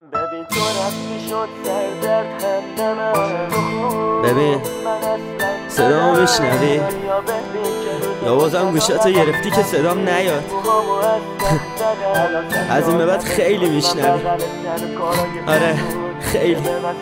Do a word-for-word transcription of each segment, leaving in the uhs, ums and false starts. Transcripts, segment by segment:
ببین تو رفتی شد سردرد همدمم. ببین صدامو میشنوی یا بازم گوشاتو گرفتی که صدام نیاد؟ از این به بعد خیلی میشنوی. آره خیلی.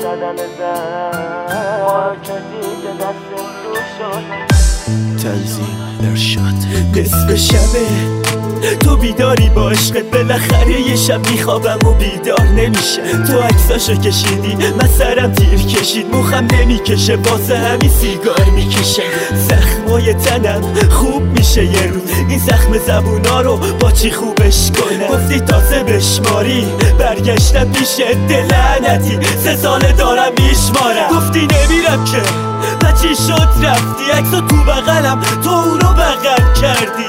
تنظیم ارشاد. نصف شبه تو بیداری با عشقت، بالاخره یه شب میخوابم و بیدار نمیشم. تو عکساشو کشیدی من سرم تیر کشید، مخم نمیکشه واسه همین سیگار میکشم. زخمای تنم خوب میشه یه روز، این زخم زبونا رو با چی خوبش کنم؟ گفتی تازه بشماری برگشتم پیش دلعنتی، سه ساله دارم میشمارم. گفتی نمیرم که چی شد رفتی؟ عکسو تو بغلم تو اونو بغل کردی.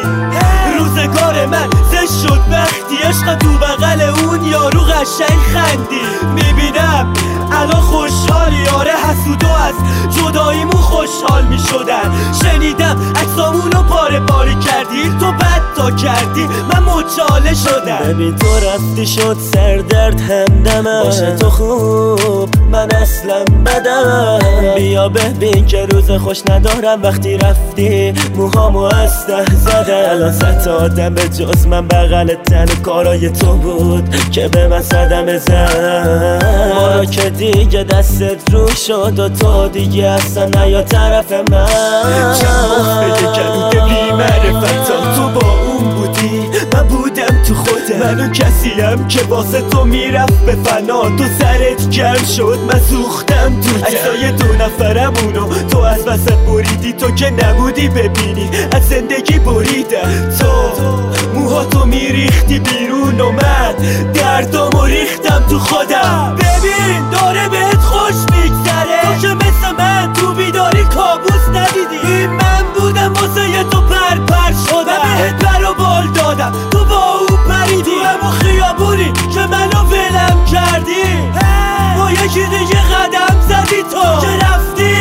روزگار من زشت شد وقتی عشق تو بغل اون یارو قشنگ خندی. میبینم الان خوشحالی، آره حسودو از جداییمون خوشحال میشدن. شنیدم عکسامونو پاره پاره کردی، تو بد تا کردی من مچاله شدم. ببین تو رفتی شد سردرد همدمم. باشه تو خوب من اصلا بدم. بیا ببین که روز خوش ندارم وقتی رفتی موهامو از ته زدم. الان صد تا آدم به جز من بغل تن کارای تو بود که به من صدمه زد. ما که دیگه دستت رو شد و تو دیگه اصلا نیا طرف من. چند وقت بگم بی معرفت تو با اون بودی، من بودم تو خودم. منو کسیم که واسه تو میرفت به فنا، تو سرت گرم شد من سوختم تو جم. عکسای دو نفرمونو تو از وسط بریدی، تو که نبودی ببینی از زندگی بریدم. تو موهاتو میریختی بیرون و من دردامو ریختم تو خودم. ببین داره بهت خوش میگذره، تو که مثل من تو بیداری کابوس ندیدی. این من بودم واسه یه تو پر پر شدم، من بهت پر و بال دادم تو با او پریدی. تو همون خیابونی که منو ولم کردی با یکی دیگه قدم زدی، تو که رفتی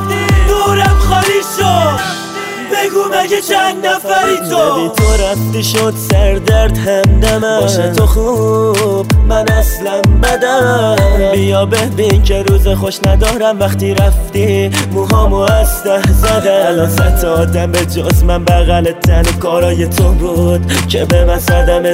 دورم خالی شد. بگو مگه چند نفری تو؟ ببین تو رفتی شد سردرد همدمم. باشه تو خوب من اصلا بدم. بیا ببین که روز خوش ندارم وقتی رفتی موهامو از ته زدم. الان صد تا آدم به جز من بغل تن کارای تو بود که به من صدمه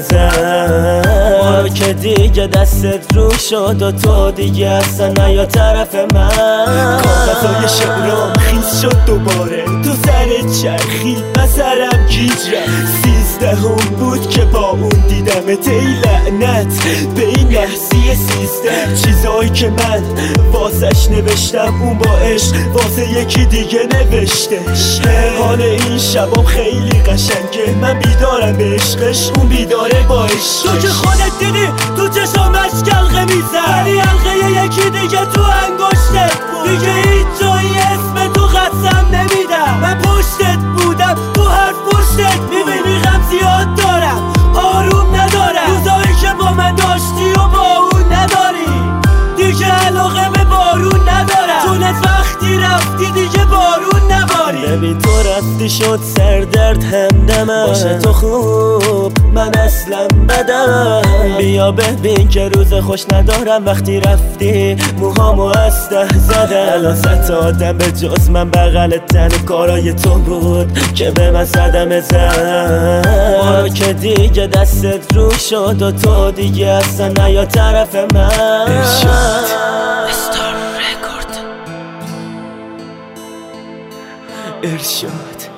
زد. ما که دیگه دستت رو شد و تو دیگه اصلا نیا طرف من. کاغذای شعرام خیز شد دوباره، تو سرت چرخی من سرم گیج رفت. سیزدهم بود که با اون دیدمت، ای لعنت به این نحسی سیزده. چیزایی که من واسش نوشتم اون با عشق واسه یکی دیگه نوشتش. حال این شبام خیلی قشنگه، من بیدارم به عشقش اون بیداره با عشقش. تو که خودت دیدی تو چشامش کلقه میزد، ولی حلقه یکی دیگه تو انگشتت بود. دیگه هیچ جایی اسم تو قسم نمیدم، من پشتت بودم تو هر پشتت. میبینی غم زیاد دارم آروم ندارم، روزایی که با من داشتی و با اون نداری. دیگه علاقه به بارون ندارم، چون از وقتی رفتی دیگه بارون نباری. ببین تو رفتی شد سردرد همدمم. باشه تو خوب من اصلا بدم. بیا ببین که روز خوش ندارم وقتی رفتی موهامو از ته زدم. الان صد تا آدم به جز من بغل تن کارای تو بود که به من صدمه زد. ما که دیگه دستت رو شد و تو دیگه اصلا نیا طرف من. ارشاد. استار رکورد. ارشاد.